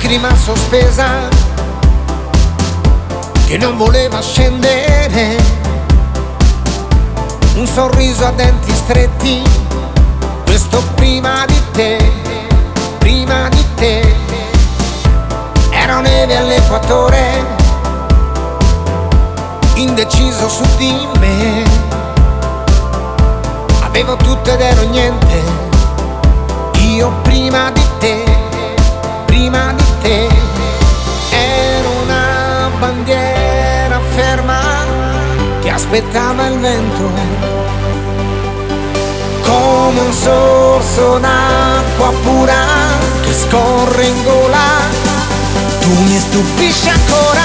lacrima sospesa che non voleva scendere, un sorriso a denti stretti, questo prima di te, prima di te. Era neve all'equatore, indeciso su di me, avevo tutto ed ero niente, io prima di te, prima di te. Ero una bandiera ferma che aspettava il vento, come un sorso d'acqua pura che scorre in gola. Tu mi stupisci ancora,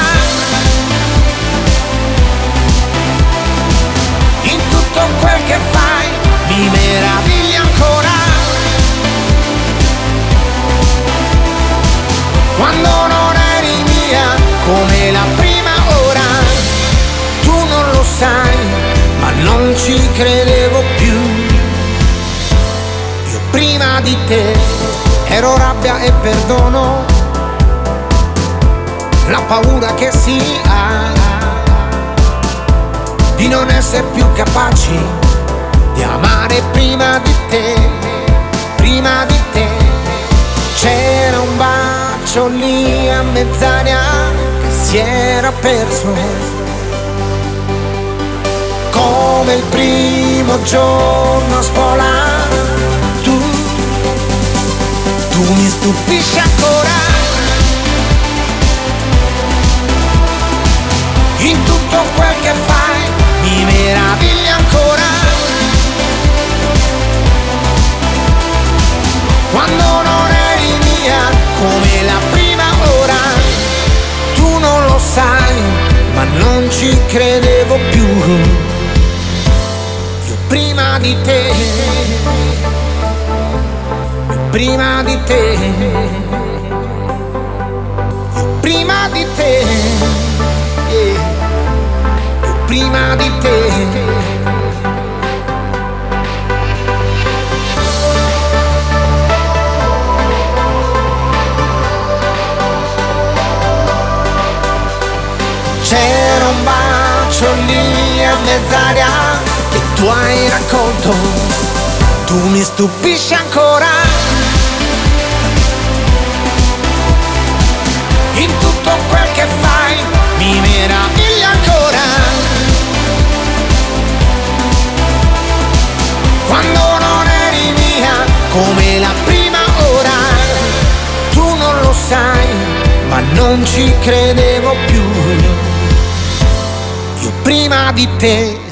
in tutto quel che fai mi meravigli ancora. Quando non eri mia come la prima ora, tu non lo sai, ma non ci credevo più. Io prima di te ero rabbia e perdono, la paura che si ha di non essere più capaci di amare prima di te, prima di te. C'era un bacio lì a mezz'aria che si era perso, come il primo giorno a scuola. Tu mi stupisci ancora, in tutto quel che fai mi meravigli ancora. Quando non eri mia come la prima ora, tu non lo sai, ma non ci credevo più. Io prima di te, io prima di te, io prima di te, io prima di te. C'era un bacio lì a mezz'aria che tu hai raccolto, tu mi stupisci ancora, in tutto quel che fai mi meraviglia ancora. Quando non eri mia come la prima ora, tu non lo sai, ma non ci credevo più. Io prima di te